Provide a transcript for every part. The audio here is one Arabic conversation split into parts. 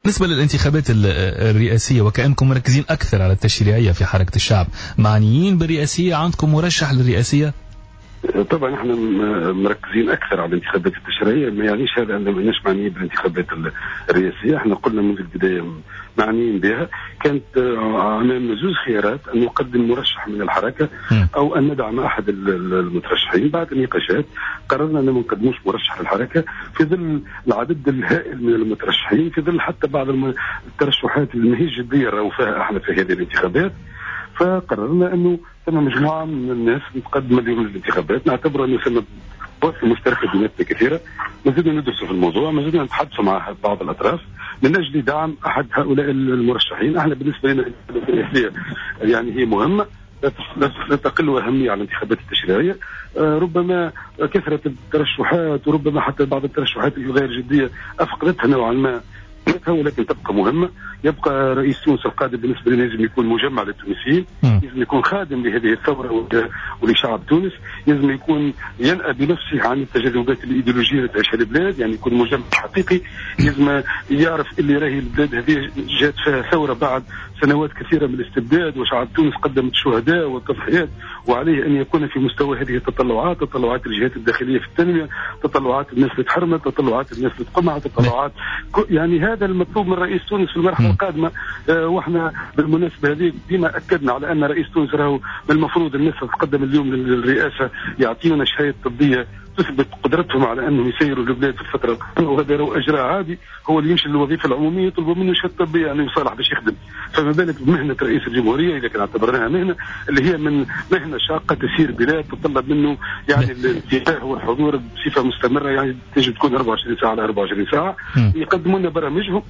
بالنسبة للانتخابات الرئاسية، وكأنكم مركزين أكثر على التشريعية في حركة الشعب، معنيين بالرئاسية؟ عندكم مرشح للرئاسية؟ طبعا احنا مركزين اكثر على الانتخابات التشريعيه، ما يعنيش هذا ان ماناش معنيين بالانتخابات الرئاسيه. احنا قلنا منذ البدايه معنيين بها. كانت امام زوج خيارات: ان نقدم مرشح من الحركه او ان ندعم احد المترشحين. بعد النقاشات قررنا ان ما نقدموش مرشح للحركه في ظل العدد الهائل من المترشحين، في ظل حتى بعض الترشحات اللي ما هي جديه راهو فيها احنا في هذه الانتخابات. فقررنا انه ثم مجموعه من الناس نتقدم اليوم للانتخابات. نعتبر انه ثم بحث مشتركه بيناتنا كثيره، ما زلنا ندرسوا في الموضوع، ما زلنا نتحدثوا مع بعض الاطراف من اجل دعم احد هؤلاء المرشحين. احنا بالنسبه لنا الرئاسيه يعني هي مهمه، لا تقل اهميه على الانتخابات التشريعيه. ربما كثره الترشحات وربما حتى بعض الترشحات الغير جديه افقدتها نوعا ما، ولكن تبقى مهمة. يبقى رئيس تونس القادم بالنسبة لنا لازم يكون مجمع للتونسيين، لازم يكون خادم لهذه الثورة ولشعب تونس، لازم يكون ينأى بنفسه عن التجاذبات الإيديولوجية اللي تعيشها البلاد، يعني يكون مجمع حقيقي، لازم يعرف اللي راهي البلاد هذه جات فيها ثورة بعد سنوات كثيرة من الاستبداد، وشعب تونس قدمت شهداء وتضحيات، وعليه أن يكون في مستوى هذه التطلعات، تطلعات الجهات الداخلية في التنمية، تطلعات الناس اللي تحرمت، تطلعات الناس اللي تقمع، تطلعات يعني هذا المطلوب من رئيس تونس في المرحلة القادمة. واحنا بالمناسبة هذه ديما أكدنا على أن رئيس تونس راهو من المفروض الناس اللي تقدم اليوم للرئاسة يعطينا شهادة طبية تثبت قدرتهم على أنهم يسيروا البلاد في الفترة القادمة، وهذا لو إجراء عادي. هو اللي يمشي للوظيفة العمومية يطلبوا منه شهادة طبية أنه يصالح باش يخدم، فما بالك بمهنة رئيس الجمهورية إذا كان اعتبرناها مهنة اللي هي من مهنة شاقة تسير بلاد تتطلب منه يعني الانتباه والحضور بصفة مستمرة، يعني تجب تكون 24 ساعة على 24 ساعة. يقدموا لنا برامجهم،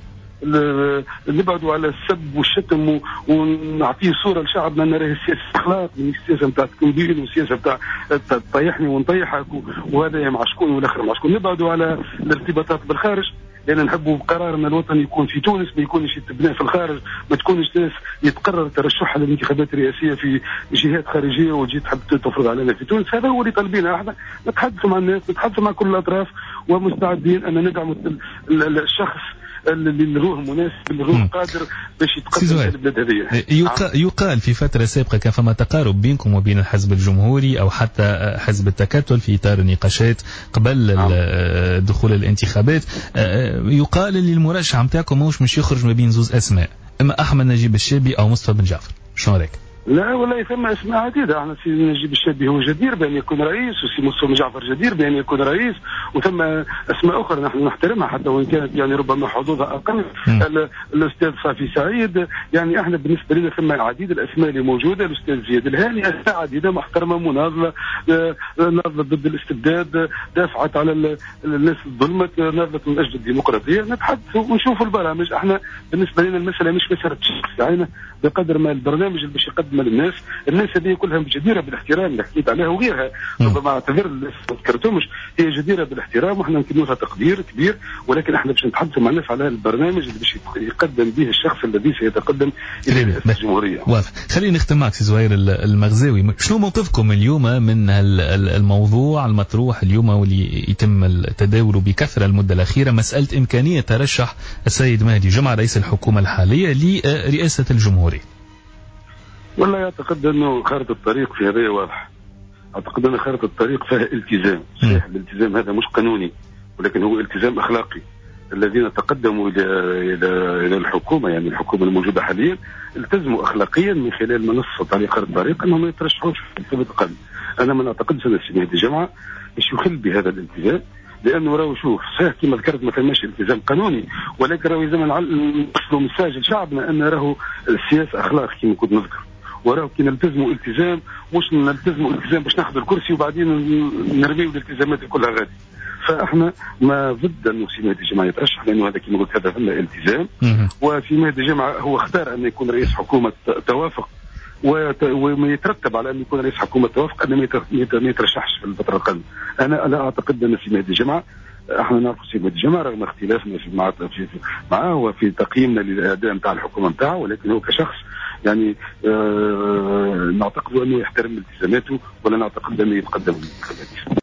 نبعدوا على السب والشتم ونعطيه صوره لشعبنا ان راهي السياسه اخلاق، من السياسه نتاع التنبيل والسياسه نتاع تطيحني ونطيحك وهذا مع شكون والاخر مع شكون. نبعدوا على الارتباطات بالخارج، لأن نحبوا بقرارنا الوطني يكون في تونس، ما يكونش يتبنى في الخارج، ما تكونش ناس يتقرر ترشحها للانتخابات الرئاسية في جهات خارجية وتجي تحب تفرض علينا في تونس. هذا هو اللي طالبينه احنا. نتحدثوا مع الناس، نتحدثوا مع كل الأطراف، ومستعدين أن ندعم الشخص اللي روح مناسب، اللي روح قادر باش يتقدم البلاد هذه. يقال في فترة سابقة كان فما تقارب بينكم وبين الحزب الجمهوري أو حتى حزب التكتل في إطار النقاشات قبل دخول الانتخابات. يقال اللي المرشح متاعكم مش يخرج ما بين زوز أسماء، إما أحمد نجيب الشابي أو مصطفى بن جعفر. شنو رأيك؟ لا والله ثم اسماء عديده. احنا سي نجيب الشابي هو جدير بان يكون رئيس، وسي مصطفى بن جعفر جدير بان يكون رئيس، وثم اسماء اخرى نحن نحترمها حتى وان كانت يعني ربما حظوظها اقل. الاستاذ صافي سعيد، يعني احنا بالنسبه لنا ثم عديد الاسماء اللي موجوده. الاستاذ زياد الهاني، اسماء عديده محترمه مناضله، ناضله ضد الاستبداد، دافعت على الناس الظلمت، ناضله من اجل الديمقراطيه. نتحدث ونشوف البرامج. احنا بالنسبه لنا المساله مش مساله شخص عينه، بقدر ما البرنامج اللي باش يقدم للناس. الناس هذه كلها جديرة بالاحترام اللي حكيت عليها وغيرها، ربما اعتذر الناس ما ذكرتهمش، هي جديرة بالاحترام واحنا نكون لها تقدير كبير، ولكن احنا باش نتحدثوا مع الناس على البرنامج اللي باش يقدم به الشخص الذي سيتقدم الى رئاسة الجمهورية. واضح. خلينا نختم معك سي زهير المغزاوي، شنو موقفكم اليوم من الموضوع المطروح اليوم واللي يتم تداوله بكثرة المدة الأخيرة، مسألة إمكانية ترشح السيد مهدي جمعة رئيس الحكومة الحالية لرئاسة الجمهورية؟ والله أعتقد أنه خارطة الطريق في هذا واضح. أعتقد أن خارطة الطريق فيها التزام. صحيح الالتزام هذا مش قانوني، ولكن هو التزام أخلاقي. الذين تقدموا إلى الحكومة، يعني الحكومة الموجودة حاليا، التزموا أخلاقيا من خلال منصة على خارطة الطريق أنهم ما يترشحوش في الانتخابات القادمة. أنا ما أعتقدش أن السي مهدي جمعة باش يخل بهذا الالتزام، لأنه راهو شوف صحيح كما ذكرت ما ثماش التزام قانوني، ولكن راهو لازم نوصلوا مساج لشعبنا أن راهو السياسة أخلاق كما كنت نذكر، وراه كي نلتزموا التزام مش نلتزموا التزام باش ناخذ الكرسي وبعدين نرميوا الالتزامات كلها غادي. فاحنا ما ضد انه سي مهدي جمعة يترشح، لانه هذا كما قلت هذا فما التزام. وفي مهدي جمعة هو اختار ان يكون رئيس حكومة توافق، وما يترتب على ان يكون رئيس حكومة توافق ان ما يترشحش في الفترة القادمة. انا لا اعتقد ان سي مهدي جمعة، احنا نعرف سي مهدي جمعة رغم اختلافنا معه وفي تقييمنا للاداء نتاع الحكومة نتاعه، ولكن هو كشخص يعني نعتقد انه يحترم التزاماته، ولا نعتقد انه يتقدم للانتخابات.